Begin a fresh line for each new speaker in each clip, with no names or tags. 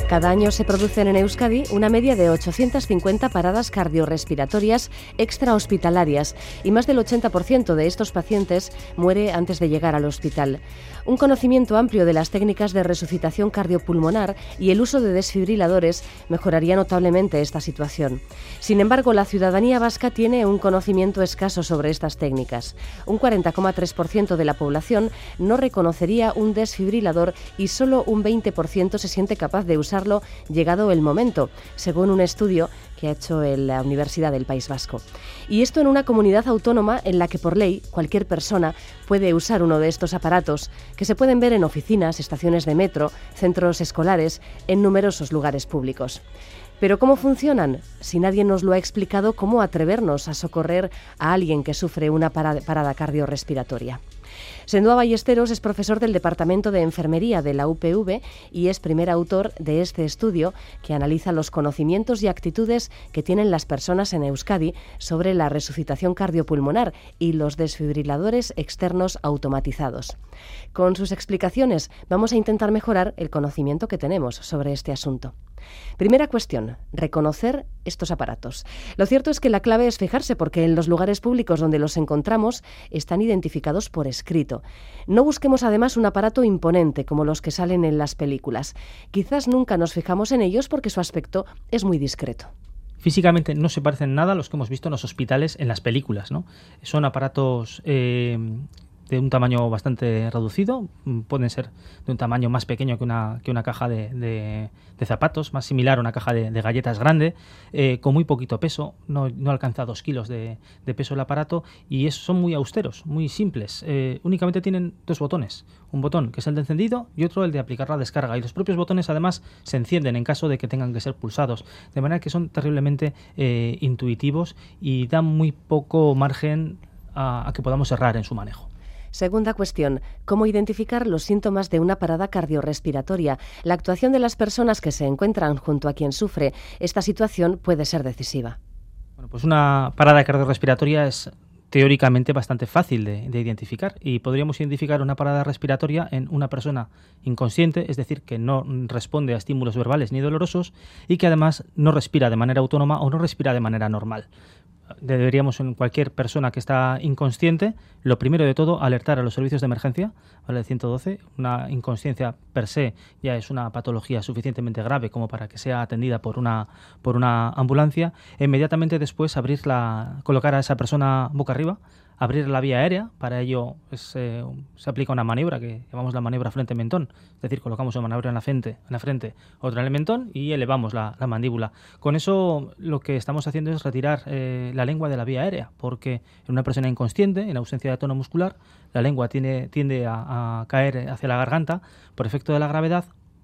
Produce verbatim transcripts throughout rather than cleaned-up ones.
Cada año se producen en Euskadi una media de ochocientas cincuenta paradas cardiorrespiratorias extrahospitalarias y más del ochenta por ciento de estos pacientes muere antes de llegar al hospital. Un conocimiento amplio de las técnicas de resucitación cardiopulmonar y el uso de desfibriladores mejoraría notablemente esta situación. Sin embargo, la ciudadanía vasca tiene un conocimiento escaso sobre estas técnicas. Un cuarenta coma tres por ciento de la población no reconocería un desfibrilador y solo un veinte por ciento se siente capaz de usar llegado el momento, según un estudio que ha hecho la Universidad del País Vasco. Y esto en una comunidad autónoma en la que por ley cualquier persona puede usar uno de estos aparatos que se pueden ver en oficinas, estaciones de metro, centros escolares, en numerosos lugares públicos. ¿Pero cómo funcionan? Si nadie nos lo ha explicado, ¿cómo atrevernos a socorrer a alguien que sufre una parada cardiorrespiratoria? Sendoa Ballesteros es profesor del Departamento de Enfermería de la U P V y es primer autor de este estudio que analiza los conocimientos y actitudes que tienen las personas en Euskadi sobre la resucitación cardiopulmonar y los desfibriladores externos automatizados. Con sus explicaciones vamos a intentar mejorar el conocimiento que tenemos sobre este asunto. Primera cuestión, reconocer estos aparatos. Lo cierto es que la clave es fijarse porque en los lugares públicos donde los encontramos están identificados por escrito. No busquemos además un aparato imponente como los que salen en las películas. Quizás nunca nos fijamos en ellos porque su aspecto es muy discreto.
Físicamente no se parecen nada a los que hemos visto en los hospitales en las películas, ¿no? Son aparatos eh, de un tamaño bastante reducido, pueden ser de un tamaño más pequeño que una, que una caja de, de, de zapatos, más similar a una caja de, de galletas grande, eh, con muy poquito peso, no, no alcanza dos kilos de, de peso el aparato y es, son muy austeros, muy simples. Eh, únicamente tienen dos botones, un botón que es el de encendido y otro el de aplicar la descarga, y los propios botones además se encienden en caso de que tengan que ser pulsados, de manera que son terriblemente eh, intuitivos y dan muy poco margen a, a que podamos errar en su manejo.
Segunda cuestión, ¿cómo identificar los síntomas de una parada cardiorrespiratoria? La actuación de las personas que se encuentran junto a quien sufre esta situación puede ser decisiva.
Bueno, pues una parada cardiorrespiratoria es teóricamente bastante fácil de, de identificar y podríamos identificar una parada respiratoria en una persona inconsciente, es decir, que no responde a estímulos verbales ni dolorosos y que además no respira de manera autónoma o no respira de manera normal. Deberíamos, en cualquier persona que está inconsciente, lo primero de todo, alertar a los servicios de emergencia, ¿vale? ciento doce. Una inconsciencia per se ya es una patología suficientemente grave como para que sea atendida por una, por una ambulancia. E inmediatamente después abrir la, colocar a esa persona boca arriba, abrir la vía aérea. Para ello es, eh, se aplica una maniobra que llamamos la maniobra frente-mentón, es decir, colocamos una maniobra en la frente, en la frente, otra en el mentón y elevamos la, la mandíbula. Con eso lo que estamos haciendo es retirar eh, la lengua de la vía aérea, porque en una persona inconsciente, en ausencia de tono muscular, la lengua tiene, tiende a, a caer hacia la garganta por efecto de la gravedad.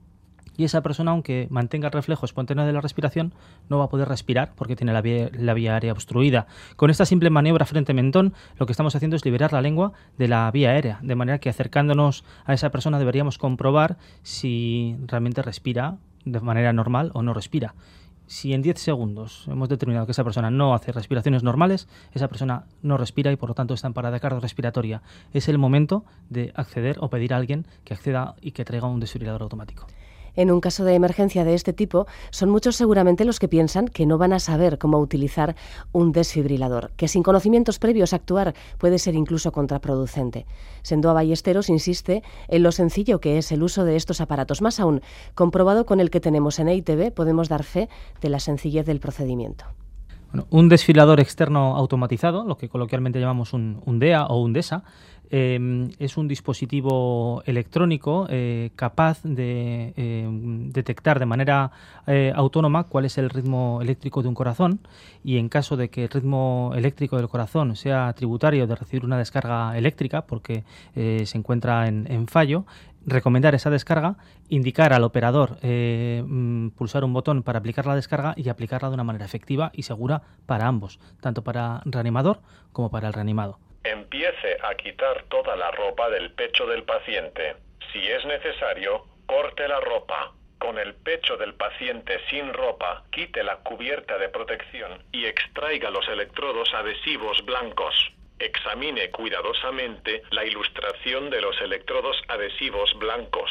Y esa persona, aunque mantenga el reflejo espontáneo de la respiración, no va a poder respirar porque tiene la vía, la vía aérea obstruida. Con esta simple maniobra frente-mentón, lo que estamos haciendo es liberar la lengua de la vía aérea, de manera que acercándonos a esa persona deberíamos comprobar si realmente respira de manera normal o no respira. Si en diez segundos hemos determinado que esa persona no hace respiraciones normales, esa persona no respira y por lo tanto está en parada cardiorrespiratoria. Es el momento de acceder o pedir a alguien que acceda y que traiga un desfibrilador automático.
En un caso de emergencia de este tipo, son muchos seguramente los que piensan que no van a saber cómo utilizar un desfibrilador, que sin conocimientos previos actuar puede ser incluso contraproducente. Sendoa Ballesteros insiste en lo sencillo que es el uso de estos aparatos. Más aún, comprobado con el que tenemos en E I T B, podemos dar fe de la sencillez del procedimiento.
Bueno, un desfibrilador externo automatizado, lo que coloquialmente llamamos un, un D E A o un D E S A, eh, es un dispositivo electrónico eh, capaz de eh, detectar de manera eh, autónoma cuál es el ritmo eléctrico de un corazón y en caso de que el ritmo eléctrico del corazón sea tributario de recibir una descarga eléctrica porque eh, se encuentra en, en fallo, recomendar esa descarga, indicar al operador eh, pulsar un botón para aplicar la descarga y aplicarla de una manera efectiva y segura para ambos, tanto para reanimador como para el reanimado.
Empiece a quitar toda la ropa del pecho del paciente. Si es necesario, corte la ropa. Con el pecho del paciente sin ropa, quite la cubierta de protección y extraiga los electrodos adhesivos blancos. Examine cuidadosamente la ilustración de los electrodos adhesivos blancos.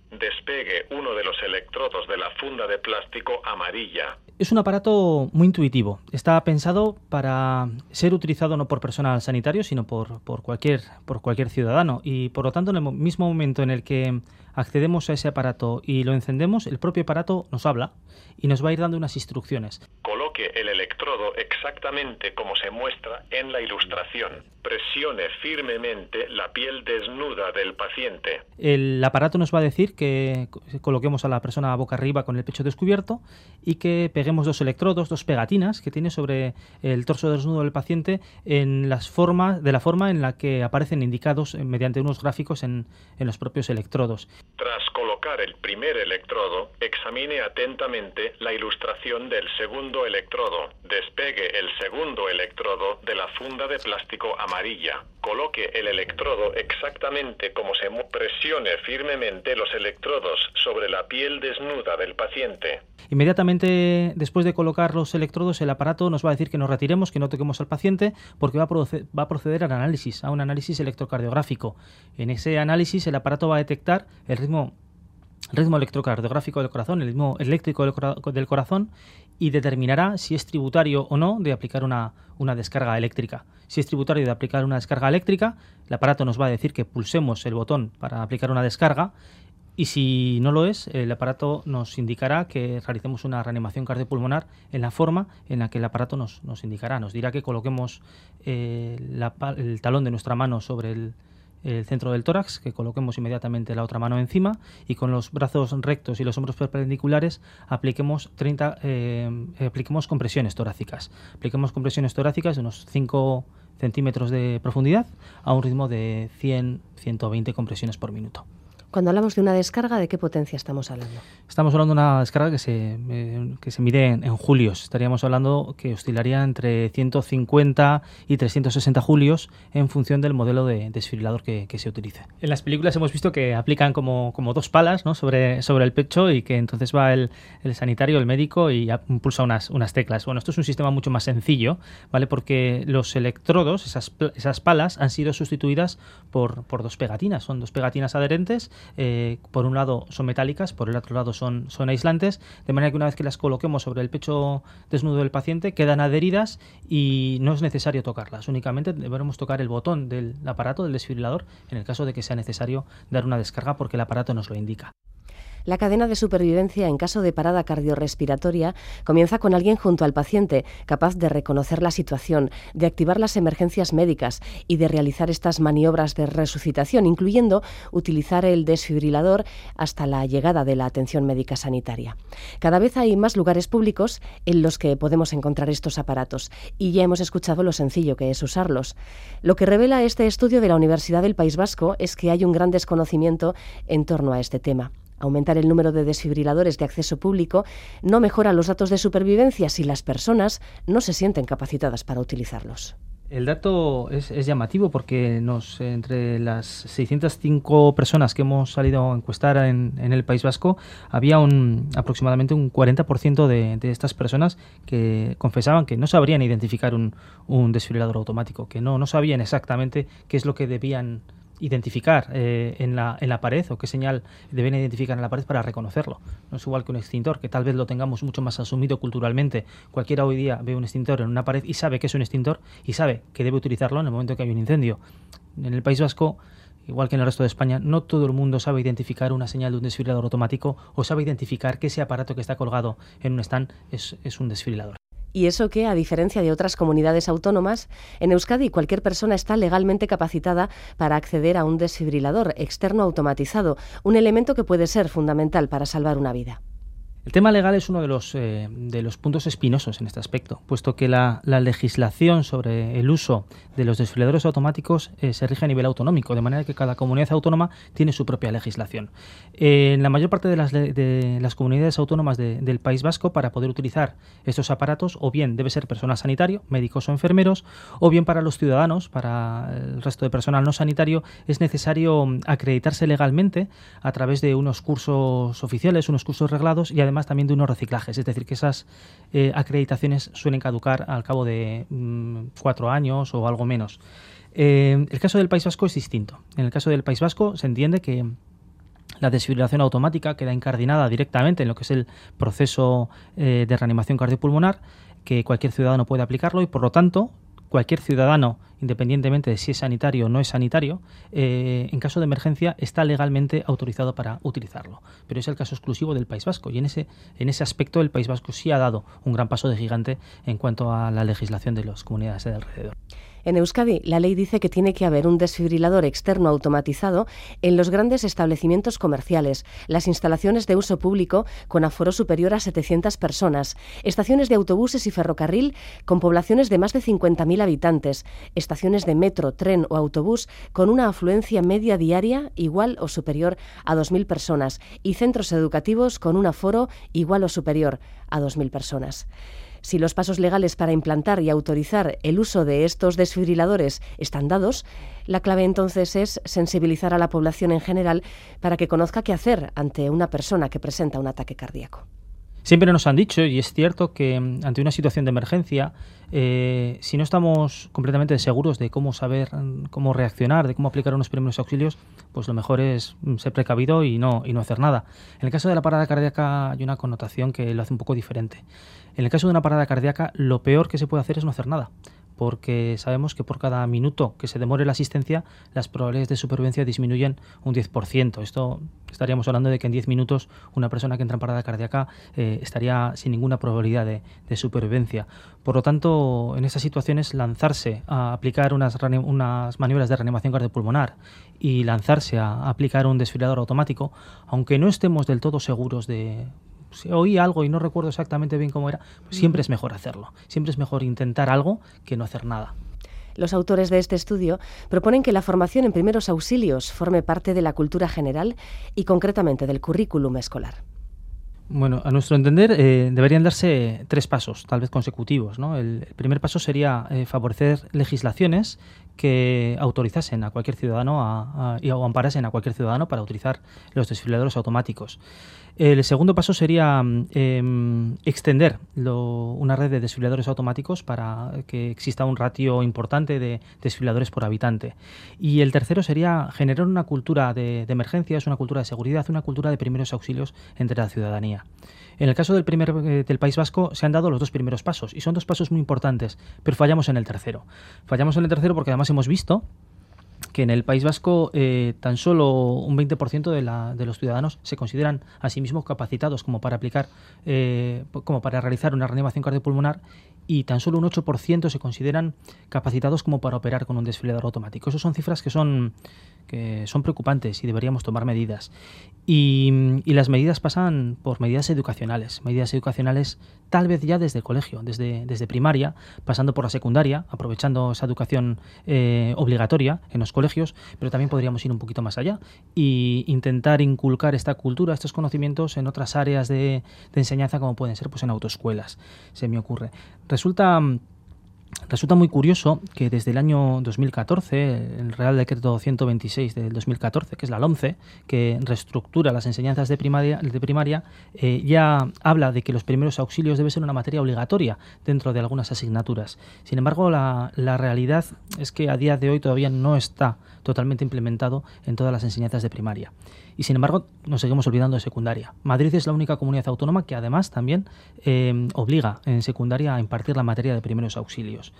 Despegue uno de los electrodos de la funda de plástico amarilla.
Es un aparato muy intuitivo. Está pensado para ser utilizado no por personal sanitario, sino por, por, cualquier, por cualquier ciudadano. Y por lo tanto, en el mismo momento en el que accedemos a ese aparato y lo encendemos, el propio aparato nos habla y nos va a ir dando unas instrucciones.
Coloque el electrodo exactamente como se muestra en la ilustración. Presione firmemente la piel desnuda del paciente.
El aparato nos va a decir que coloquemos a la persona boca arriba con el pecho descubierto y que peguemos dos electrodos, dos pegatinas que tiene sobre el torso desnudo del paciente en las formas, de la forma en la que aparecen indicados mediante unos gráficos en, en los propios electrodos.
Tras colocar el primer electrodo, examine atentamente la ilustración del segundo electrodo. Despegue el segundo electrodo de la funda de plástico amarilla. Coloque el electrodo exactamente como se mu- presione firmemente los electrodos sobre la piel desnuda del paciente.
Inmediatamente después de colocar los electrodos, el aparato nos va a decir que nos retiremos, que no toquemos al paciente, porque va a, proceder, va a proceder al análisis, a un análisis electrocardiográfico. En ese análisis el aparato va a detectar el ritmo, el ritmo electrocardiográfico del corazón, el ritmo eléctrico del, cora, del corazón, y determinará si es tributario o no de aplicar una, una descarga eléctrica. Si es tributario de aplicar una descarga eléctrica, el aparato nos va a decir que pulsemos el botón para aplicar una descarga. Y si no lo es, el aparato nos indicará que realicemos una reanimación cardiopulmonar en la forma en la que el aparato nos, nos indicará. Nos dirá que coloquemos eh, la, el talón de nuestra mano sobre el, el centro del tórax, que coloquemos inmediatamente la otra mano encima y con los brazos rectos y los hombros perpendiculares apliquemos, treinta, eh, apliquemos compresiones torácicas. Apliquemos compresiones torácicas de unos cinco centímetros de profundidad a un ritmo de cien a ciento veinte compresiones por minuto.
Cuando hablamos de una descarga, ¿de qué potencia estamos hablando?
Estamos hablando de una descarga que se, eh, que se mide en, en julios. Estaríamos hablando que oscilaría entre ciento cincuenta y trescientos sesenta julios en función del modelo de desfibrilador que, que se utilice. En las películas hemos visto que aplican como, como dos palas, ¿no?, sobre, sobre el pecho y que entonces va el, el sanitario, el médico y pulsa unas, unas teclas. Bueno, esto es un sistema mucho más sencillo, ¿vale?, porque los electrodos, esas, esas palas, han sido sustituidas por, por dos pegatinas. Son dos pegatinas adherentes. Eh, por un lado son metálicas, por el otro lado son, son aislantes, de manera que una vez que las coloquemos sobre el pecho desnudo del paciente quedan adheridas y no es necesario tocarlas, únicamente deberemos tocar el botón del aparato, del desfibrilador, en el caso de que sea necesario dar una descarga porque el aparato nos lo indica.
La cadena de supervivencia en caso de parada cardiorrespiratoria comienza con alguien junto al paciente, capaz de reconocer la situación, de activar las emergencias médicas y de realizar estas maniobras de resucitación, incluyendo utilizar el desfibrilador hasta la llegada de la atención médica sanitaria. Cada vez hay más lugares públicos en los que podemos encontrar estos aparatos y ya hemos escuchado lo sencillo que es usarlos. Lo que revela este estudio de la Universidad del País Vasco es que hay un gran desconocimiento en torno a este tema. Aumentar el número de desfibriladores de acceso público no mejora los datos de supervivencia si las personas no se sienten capacitadas para utilizarlos.
El dato es, es llamativo porque nos, entre las seiscientas cinco personas que hemos salido a encuestar en, en el País Vasco, había un, aproximadamente un cuarenta por ciento de, de estas personas que confesaban que no sabrían identificar un, un desfibrilador automático, que no, no sabían exactamente qué es lo que debían identificar eh, en, la, en la pared o qué señal deben identificar en la pared para reconocerlo. No es igual que un extintor, que tal vez lo tengamos mucho más asumido culturalmente. Cualquiera hoy día ve un extintor en una pared y sabe que es un extintor y sabe que debe utilizarlo en el momento que hay un incendio. En el País Vasco, igual que en el resto de España, no todo el mundo sabe identificar una señal de un desfibrilador automático o sabe identificar que ese aparato que está colgado en un stand es, es un desfibrilador.
Y eso que, a diferencia de otras comunidades autónomas, en Euskadi cualquier persona está legalmente capacitada para acceder a un desfibrilador externo automatizado, un elemento que puede ser fundamental para salvar una vida.
El tema legal es uno de los, eh, de los puntos espinosos en este aspecto, puesto que la, la legislación sobre el uso de los desfibriladores automáticos eh, se rige a nivel autonómico, de manera que cada comunidad autónoma tiene su propia legislación. Eh, en la mayor parte de las, de las comunidades autónomas de, del País Vasco, para poder utilizar estos aparatos, o bien debe ser personal sanitario, médicos o enfermeros, o bien para los ciudadanos, para el resto de personal no sanitario, es necesario acreditarse legalmente a través de unos cursos oficiales, unos cursos reglados y además también de unos reciclajes, es decir, que esas eh, acreditaciones suelen caducar al cabo de mmm, cuatro años o algo menos. Eh, el caso del País Vasco es distinto. En el caso del País Vasco se entiende que La desfibrilación automática queda incardinada directamente en lo que es el proceso eh, de reanimación cardiopulmonar, que cualquier ciudadano puede aplicarlo y, por lo tanto, cualquier ciudadano, independientemente de si es sanitario o no es sanitario, eh, en caso de emergencia está legalmente autorizado para utilizarlo. Pero es el caso exclusivo del País Vasco y en ese, en ese aspecto el País Vasco sí ha dado un gran paso de gigante en cuanto a la legislación de las comunidades de alrededor.
En Euskadi, la ley dice que tiene que haber un desfibrilador externo automatizado en los grandes establecimientos comerciales, las instalaciones de uso público con aforo superior a setecientas personas, estaciones de autobuses y ferrocarril con poblaciones de más de cincuenta mil habitantes, estaciones de metro, tren o autobús con una afluencia media diaria igual o superior a dos mil personas y centros educativos con un aforo igual o superior a dos mil personas. Si los pasos legales para implantar y autorizar el uso de estos desfibriladores están dados, la clave entonces es sensibilizar a la población en general para que conozca qué hacer ante una persona que presenta un ataque cardíaco.
Siempre nos han dicho, y es cierto, que ante una situación de emergencia, eh, si no estamos completamente seguros de cómo saber, cómo reaccionar, de cómo aplicar unos primeros auxilios, pues lo mejor es ser precavido y no, y no hacer nada. En el caso de la parada cardíaca hay una connotación que lo hace un poco diferente. En el caso de una parada cardíaca, lo peor que se puede hacer es no hacer nada, porque sabemos que por cada minuto que se demore la asistencia, las probabilidades de supervivencia disminuyen un diez por ciento. Esto estaríamos hablando de que en diez minutos una persona que entra en parada cardíaca eh, estaría sin ninguna probabilidad de, de supervivencia. Por lo tanto, en esas situaciones, lanzarse a aplicar unas, unas maniobras de reanimación cardiopulmonar y lanzarse a aplicar un desfibrilador automático, aunque no estemos del todo seguros de... Si oí algo y no recuerdo exactamente bien cómo era, pues siempre es mejor hacerlo. Siempre es mejor intentar algo que no hacer nada.
Los autores de este estudio proponen que la formación en primeros auxilios forme parte de la cultura general y concretamente del currículum escolar.
Bueno, a nuestro entender eh, deberían darse tres pasos, tal vez consecutivos, ¿no? El, el primer paso sería eh, favorecer legislaciones que autorizasen a cualquier ciudadano a, a, y o amparasen a cualquier ciudadano para utilizar los desfibriladores automáticos. El segundo paso sería eh, extender lo, una red de desfibriladores automáticos para que exista un ratio importante de desfibriladores por habitante. Y el tercero sería generar una cultura de, de emergencias, una cultura de seguridad, una cultura de primeros auxilios entre la ciudadanía. En el caso del, primer, eh, del País Vasco se han dado los dos primeros pasos y son dos pasos muy importantes, pero fallamos en el tercero. Fallamos en el tercero porque además hemos visto que en el País Vasco eh, tan solo un veinte por ciento de, la, de los ciudadanos se consideran a sí mismos capacitados como para aplicar, eh, como para realizar una reanimación cardiopulmonar y tan solo un ocho por ciento se consideran capacitados como para operar con un desfibrilador automático. Esas son cifras que son, que son preocupantes y deberíamos tomar medidas. Y, y las medidas pasan por medidas educacionales, medidas educacionales tal vez ya desde el colegio, desde, desde primaria, pasando por la secundaria, aprovechando esa educación eh, obligatoria en los colegios, pero también podríamos ir un poquito más allá e intentar inculcar esta cultura, estos conocimientos en otras áreas de, de enseñanza como pueden ser pues en autoescuelas, se me ocurre. Resulta... Resulta muy curioso que desde el año dos mil catorce, el Real Decreto ciento veintiséis del dos mil catorce, que es la LOMCE, que reestructura las enseñanzas de primaria, de primaria eh, ya habla de que los primeros auxilios debe ser una materia obligatoria dentro de algunas asignaturas. Sin embargo, la, la realidad es que a día de hoy todavía no está totalmente implementado en todas las enseñanzas de primaria. Y sin embargo, nos seguimos olvidando de secundaria. Madrid es la única comunidad autónoma que además también eh, obliga en secundaria a impartir la materia de primeros auxilios.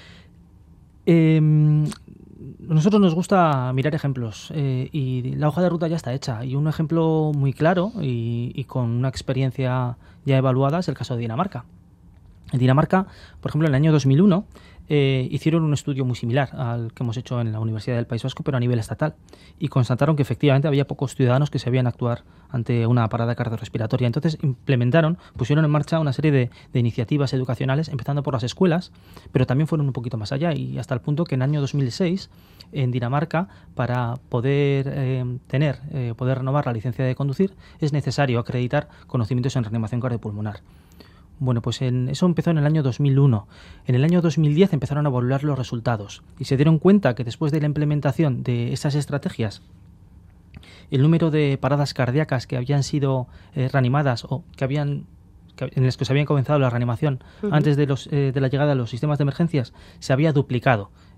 Eh, nosotros nos gusta mirar ejemplos eh, y la hoja de ruta ya está hecha. Y un ejemplo muy claro y, y con una experiencia ya evaluada es el caso de Dinamarca. En Dinamarca, por ejemplo, en el año dos mil uno, Eh, hicieron un estudio muy similar al que hemos hecho en la Universidad del País Vasco, pero a nivel estatal, y constataron que efectivamente había pocos ciudadanos que sabían actuar ante una parada cardiorrespiratoria. Entonces implementaron, pusieron en marcha una serie de, de iniciativas educacionales, empezando por las escuelas, pero también fueron un poquito más allá, y hasta el punto que en el año dos mil seis, en Dinamarca, para poder eh, tener, eh, poder renovar la licencia de conducir, es necesario acreditar conocimientos en reanimación cardiopulmonar. Bueno, pues en, eso empezó en el año dos mil uno. En el año dos mil diez empezaron a evaluar los resultados y se dieron cuenta que después de la implementación de esas estrategias, el número de paradas cardíacas que habían sido eh, reanimadas o que habían que, en las que se habían comenzado la reanimación uh-huh. antes de, los, eh, de la llegada de los sistemas de emergencias se había duplicado.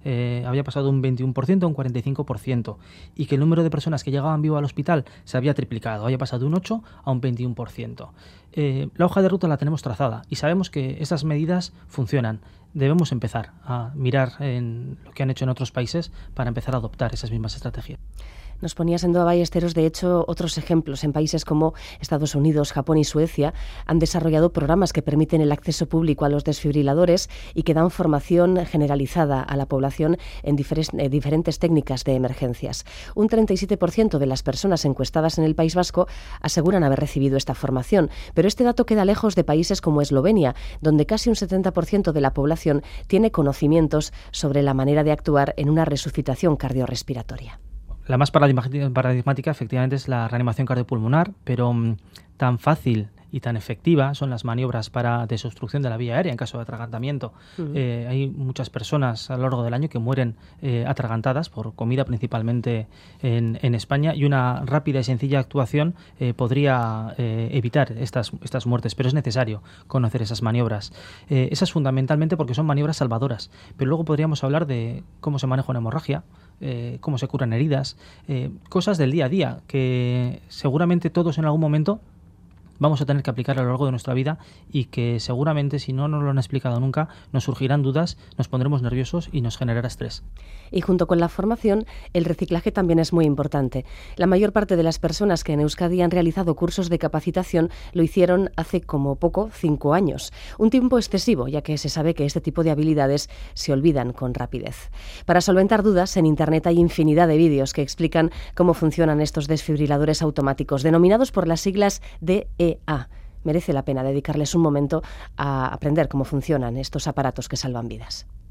eh, había pasado de un veintiuno por ciento a un cuarenta y cinco por ciento y que el número de personas que llegaban vivo al hospital se había triplicado, había pasado de un ocho a un veintiuno por ciento. Eh, la hoja de ruta la tenemos trazada y sabemos que esas medidas funcionan. Debemos empezar a mirar en lo que han hecho en otros países para empezar a adoptar esas mismas estrategias.
Nos ponía Sendoa Ballesteros, de hecho, otros ejemplos. En países como Estados Unidos, Japón y Suecia han desarrollado programas que permiten el acceso público a los desfibriladores y que dan formación generalizada a la población en diferes, eh, diferentes técnicas de emergencias. Un treinta y siete por ciento de las personas encuestadas en el País Vasco aseguran haber recibido esta formación, pero este dato queda lejos de países como Eslovenia, donde casi un setenta por ciento de la población tiene conocimientos sobre la manera de actuar en una resucitación cardiorrespiratoria.
La más paradigmática, paradigmática efectivamente es la reanimación cardiopulmonar, pero um, tan fácil y tan efectiva son las maniobras para desobstrucción de la vía aérea en caso de atragantamiento. Uh-huh. Eh, hay muchas personas a lo largo del año que mueren eh, atragantadas por comida, principalmente en, en España, y una rápida y sencilla actuación eh, podría eh, evitar estas, estas muertes, pero es necesario conocer esas maniobras. Eh, esas fundamentalmente porque son maniobras salvadoras, pero luego podríamos hablar de cómo se maneja una hemorragia, eh, cómo se curan heridas, eh, cosas del día a día que seguramente todos en algún momento vamos a tener que aplicar a lo largo de nuestra vida y que seguramente, si no nos lo han explicado nunca, nos surgirán dudas, nos pondremos nerviosos y nos generará estrés.
Y junto con la formación, el reciclaje también es muy importante. La mayor parte de las personas que en Euskadi han realizado cursos de capacitación lo hicieron hace como poco cinco años. Un tiempo excesivo, ya que se sabe que este tipo de habilidades se olvidan con rapidez. Para solventar dudas, en Internet hay infinidad de vídeos que explican cómo funcionan estos desfibriladores automáticos, denominados por las siglas D E A. Merece la pena dedicarles un momento a aprender cómo funcionan estos aparatos que salvan vidas.